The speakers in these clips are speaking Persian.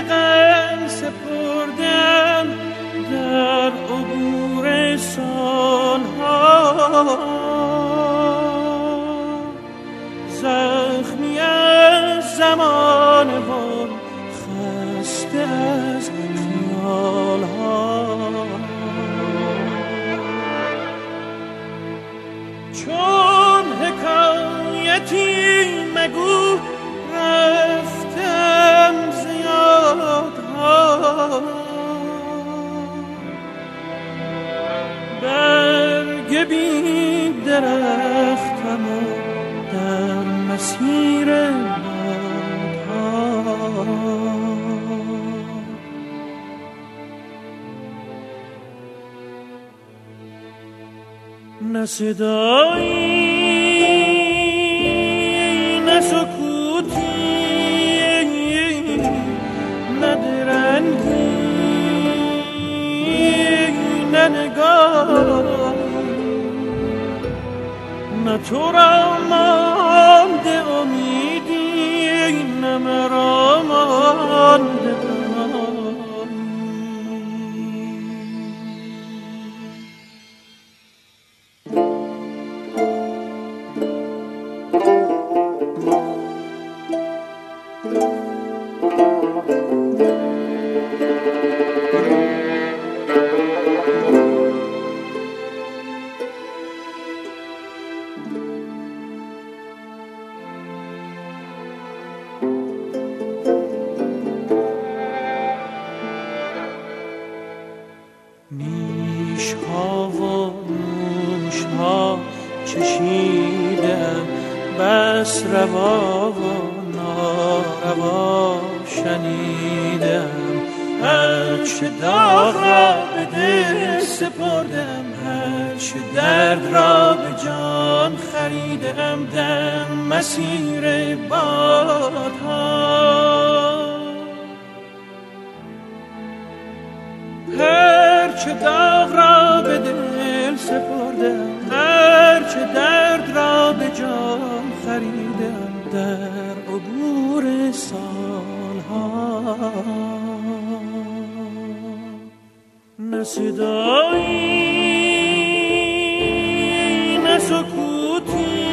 غم سپردم در عبور سالها، زخمی از زمان و خسته از خیالها. چون حکایتی مگو رفتم زیادها، برگ بی درختم و در مسیر بادها. نه صدایی نه سکوتی، نه درنگی نه نگاه، نه تو را مانده امیدی نه مرا مانده نیش‌ها و نوش‌ها چشیدم، بس روا و ناروا شنیدم. هرچه داغ را به دل سپردم، هرچه درد را به جان خریدم در مسیر بادها. هرچه داغ را به دل سپردم، هرچه درد را به جان خریدم در عبور سالها. نه صدایی نه سکوتی،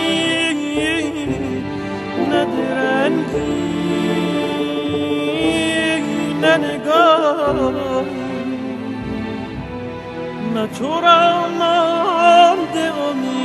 نه درنگی نه نگاه، نه تو را مانده امید